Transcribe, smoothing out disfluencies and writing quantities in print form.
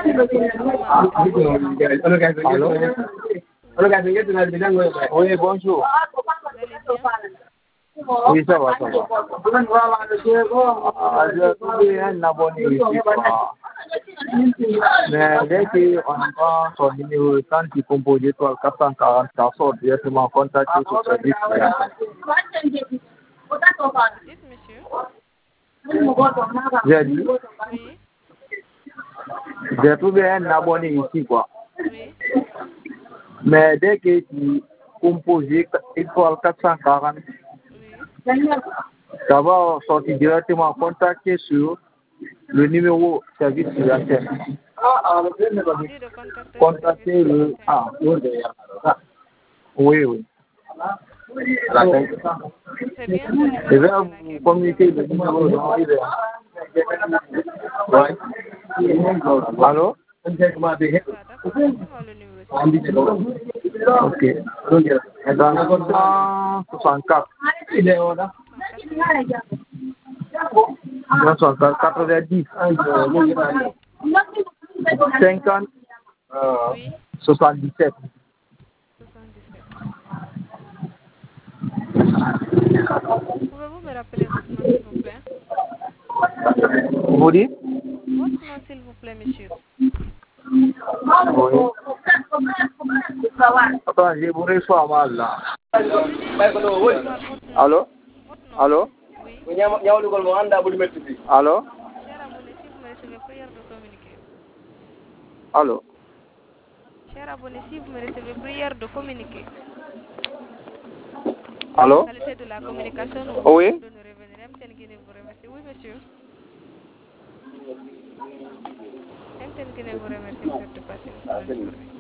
Oui, bonjour. Oui, ça va, ça va. J'ai trouvé un abonné ici, quoi. Mais dès qu'on prend son numéro, quand il compose étoile 440, ça sort directement contacter sur ce service. Dites, monsieur. J'ai dit, Oui. j'ai trouvé un abonné ici, quoi. Oui. Mais dès que tu composes étoile 440, Oui. ça va sortir directement contacter sur le numéro service clientèle. Il dit de contacter le service Contacter le clientèle. A. Oui, oui. C'est bien ce Je numéro vais sur vous lequel vous communiquer avez le composé. numéro de Allô? Soit d'accord. Laissez-moi le numéro, s'il vous plaît. Ok. Dans 164. 180. 90. Oui. 50. Oui. 77. 77. Pouvez-vous me rappeler votre nom, s'il vous plaît? Vous dites? Votre nom, s'il vous plaît, monsieur. Oui. Attends, je vous reçois mal là. Je dis, je veux savoir votre nom. Allô? Votre nom, Allô? monsieur. Oui. Allô? Cher abonné, si vous me recevez, prière de communiquer. Allô? Cher abonné, si vous me recevez, prière de communiquer. La Allô? qualité de la communication nous vous demande Oui? de nous revenir. MTN Guinée vous remercie. Oui, monsieur. MTN Guinée vous remercie, monsieur, de passer une excellente journée.